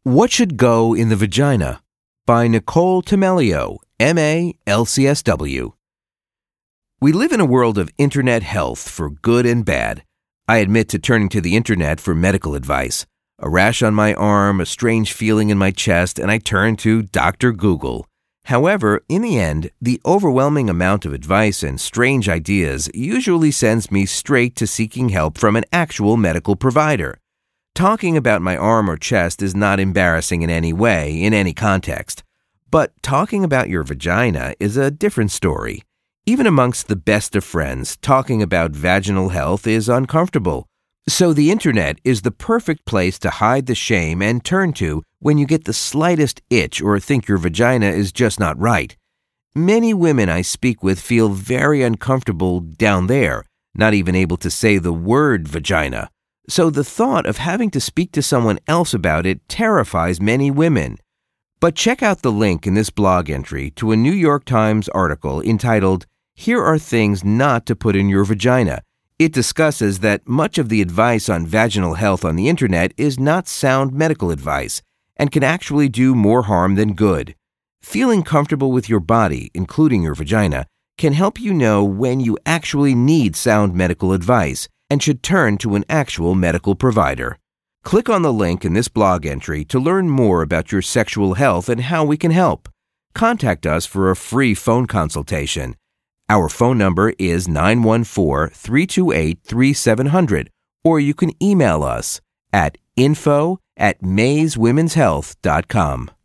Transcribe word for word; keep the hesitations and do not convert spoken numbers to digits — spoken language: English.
What Should Go in the Vagina? By Nicole Temelio, M A L C S W. We live in a world of internet health for good and bad. I admit to turning to the internet for medical advice. A rash on my arm, a strange feeling in my chest, and I turn to Doctor Google. However, in the end, the overwhelming amount of advice and strange ideas usually sends me straight to seeking help from an actual medical provider. Talking about my arm or chest is not embarrassing in any way, in any context. But talking about your vagina is a different story. Even amongst the best of friends, talking about vaginal health is uncomfortable. So the internet is the perfect place to hide the shame and turn to when you get the slightest itch or think your vagina is just not right. Many women I speak with feel very uncomfortable down there, not even able to say the word vagina. So the thought of having to speak to someone else about it terrifies many women. But check out the link in this blog entry to a New York Times article entitled, "Here Are Things Not to Put in Your Vagina." It discusses that much of the advice on vaginal health on the internet is not sound medical advice and can actually do more harm than good. Feeling comfortable with your body, including your vagina, can help you know when you actually need sound medical advice and should turn to an actual medical provider. Click on the link in this blog entry to learn more about your sexual health and how we can help. Contact us for a free phone consultation. Our phone number is nine one four, three two eight, three seven zero zero, or you can email us at info at mays women's health dot com.